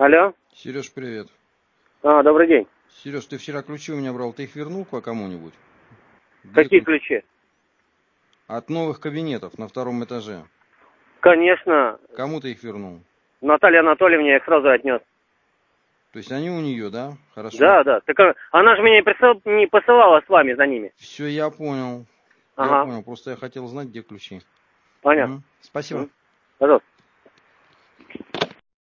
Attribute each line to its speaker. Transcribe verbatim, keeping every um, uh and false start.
Speaker 1: Алло.
Speaker 2: Сереж, привет.
Speaker 1: А, добрый день.
Speaker 2: Сереж, ты вчера ключи у меня брал, ты их вернул по кому-нибудь?
Speaker 1: Какие ключи?
Speaker 2: От новых кабинетов на втором этаже.
Speaker 1: Конечно.
Speaker 2: Кому ты их вернул?
Speaker 1: Наталья Анатольевна, я их сразу отнес.
Speaker 2: То есть они у нее, да? Хорошо.
Speaker 1: Да, да. Так а, она же меня не, присыл... не посылала с вами за ними.
Speaker 2: Все, я понял.
Speaker 1: Ага.
Speaker 2: Я понял. Просто я хотел знать, где ключи.
Speaker 1: Понятно.
Speaker 2: Угу. Спасибо.
Speaker 1: Угу. Пожалуйста.